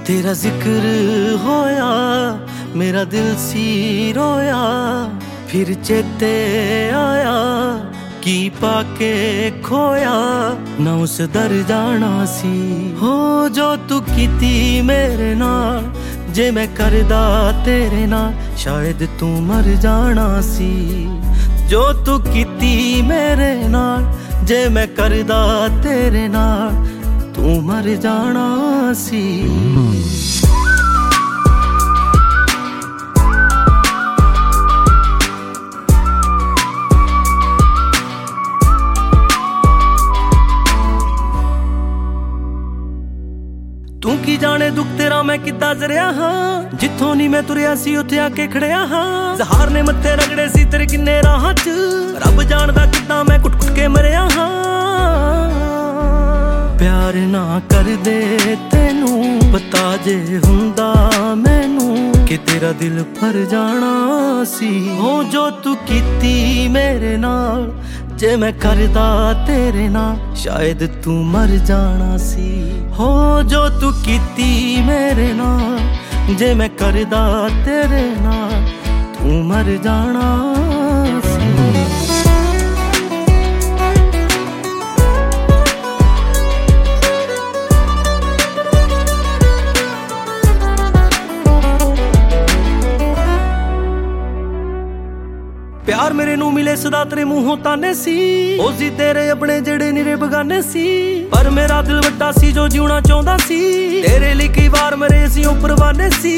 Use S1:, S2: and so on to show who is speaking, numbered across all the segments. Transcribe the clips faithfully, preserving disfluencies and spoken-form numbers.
S1: तेरा जिक्र होया मेरा दिल सी रोया, फिर चेते आया की पाके खोया ना उस दर जाना सी। हो जो तू कीती मेरे नाल, जे मैं करदा तेरे नाल शायद तू मर जाना सी। जो तू कीती मेरे नाल, जे मैं करदा तेरे नाल तू मर जाना सी। तू की जाने दुख तेरा मैं किद्दां जरिया हां, जिथों नी मैं तुरिया सी उत्थे आके खड़िया हां। जहार ने मत्थे रगड़े सी तेरे किन्ने राहां च, रब जानदा किद्दां मैं कुट कुट के मरिया हां। प्यार ना कर दे तेनू पता जे हुंदा मैनू कि तेरा दिल भर जाना सी। हो जो तू कीती मेरे नाल, जे मैं करदा तेरे नाल शायद तू मर जाना सी। हो जो तू कीती मेरे नाल, जे मैं करदा तेरे नाल तू मर जाना सी। प्यार मेरे नू मिले सदा तेरे मुंहों ताने सी, ओ सी तेरे अपने जेड़े निरे बगाने सी। पर मेरा दिल वड्डा सी जो जीना चाहता सी, तेरे लिए कई बार मरे सी ओ परवाने सी।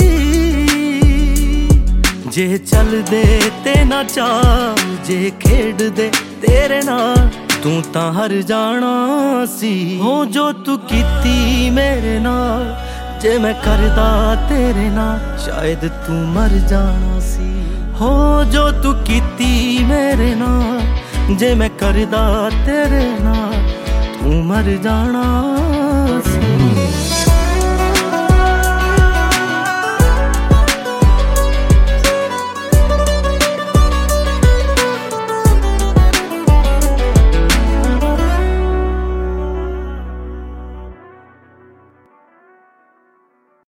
S1: जे चल दे ते ना चाल, जे खेड दे तेरे नाल तू तां हर जाना सी। हो जो तू कीती मेरे नाल, जे मैं करदा तेरे नाल शायद तू मर जाना सी। हो जो तू कीती मेरे नाल, जे मैं करदा तेरे नाल तू मर जाना।